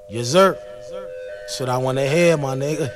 Yes, sir. That's what I want to hear, my nigga.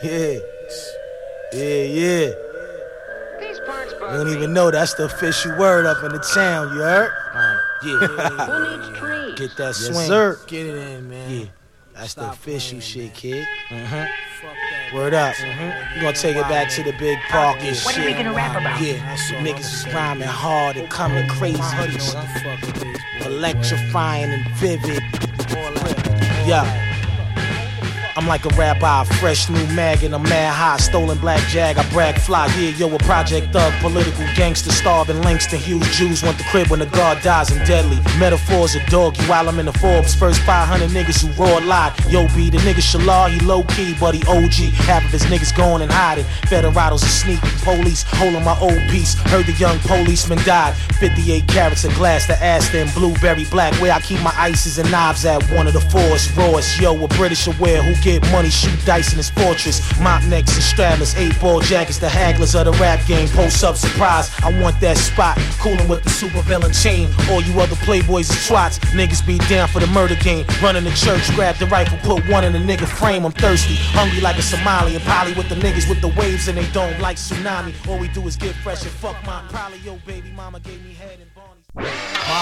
Yeah. You don't even know that's the official word up in the town, you heard? Yeah. Get that swing. Yes, sir. Get it in, man. Yeah. That's the official shit, kid. Word up. We gonna take it back to the big park and shit. What are we gonna rap about? Yeah, niggas is rhyming hard and coming crazy. Electrifying and vivid. Yeah. I'm like a rabbi, fresh new mag and I'm mad high. Stolen black jag, I brag fly. Yeah, yo, a project thug, political gangster, starving Langston Hughes. Jews want the crib when the guard dies and deadly. Metaphors of doggy while I'm in the Forbes. First 500 niggas who raw lied. Yo, B, the nigga Shalal, he low key, but he OG. Half of his niggas going and hiding. Federados are sneaking, police holding my old piece. Heard the young policeman died. 58 carats of glass, the Aston, blueberry black. Where I keep my ices and knives at one of the fours. Rawest, yo, a British aware who get money, shoot dice in his fortress. Mop necks and straddlers, 8-ball jackets, the hagglers of the rap game. Post up surprise, I want that spot. Coolin' with the super villain chain. All you other playboys and swats, niggas be down for the murder game. Running the church, grab the rifle, put one in the nigga frame. I'm thirsty, hungry like a Somali. And poly with the niggas with the waves and they don't like tsunami. All we do is get fresh and fuck mine. Probably yo baby mama gave me head and Barney's.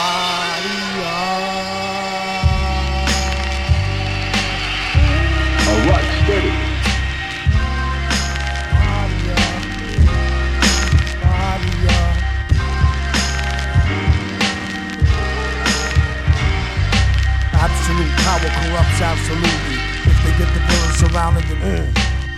Alright, steady. Absolute power corrupts absolutely. If they get the villain surrounding them.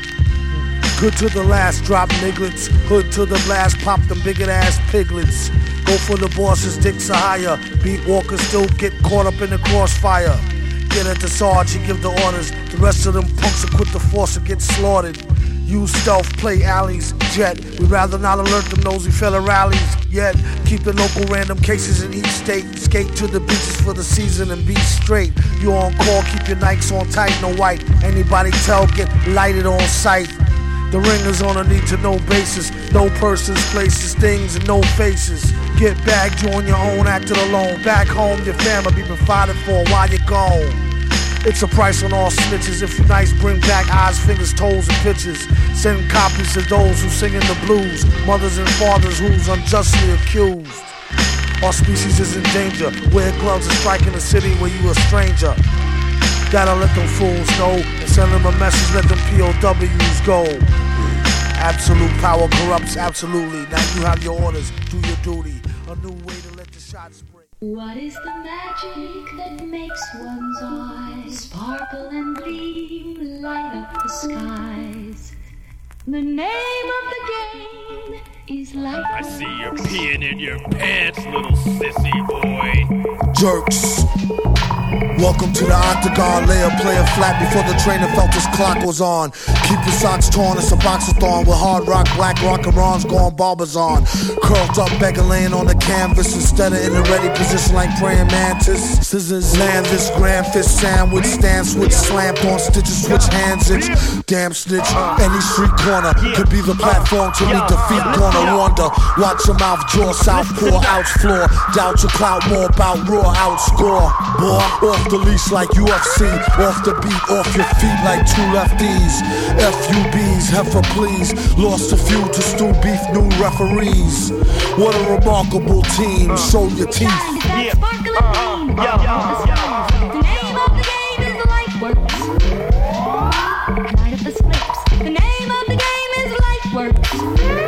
Good to the last, drop nigglets. Hood to the blast, pop them bigot ass piglets. Go for the bosses, dicks are higher. Beat walkers still get caught up in the crossfire. Get at the Sarge, he give the orders. The rest of them punks will quit the force and get slaughtered. Use stealth, play alleys, jet. We'd rather not alert them nosy fella rallies yet. Keep the local random cases in each state. Skate to the beaches for the season and be straight. You on call, keep your Nikes on tight, no white. Anybody tell, get lighted on sight. The ringers on a need-to-know basis. No persons, places, things, and no faces. Get bagged, you on your own, acted alone. Back home, your family be provided for while you're gone. It's a price on all snitches. If you nice, bring back eyes, fingers, toes, and pictures. Send copies to those who singing the blues. Mothers and fathers who's unjustly accused. Our species is in danger. Wear gloves and strike in a city where you a stranger. Gotta let them fools know and send them a message, let them POWs go. Absolute power corrupts absolutely. Now you have your orders, do your duty. A new way to let the shots spray. What is the magic that makes one's eyes sparkle and gleam, light up the skies? The name of the game is life. I see you peeing in your pants, little sissy boy. Jerks. Welcome to the octagon, lay a player flat before the trainer felt his clock was on. Keep your socks torn, it's a boxathon with hard rock, black rock and Ron's going barbers on. Curled up, beggar laying on the canvas instead of in a ready position like praying mantis. Scissors land this grand fist sandwich, stand switch, slamp on stitches, switch hands itch. Damn snitch, any street corner could be the platform to meet defeat. Gonna wonder, watch your mouth draw, southpaw, outs floor. Doubt your clout, more about raw outscore. Boy, off the leash like UFC, off the beat, off your feet like two lefties. FUBs, heifer please, lost a few to stew beef, new referees. What a remarkable team, show your teeth. The name of the game is the light works. Night of the slips. The name of the game is light works.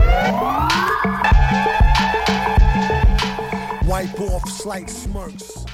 Wipe off slight smirks.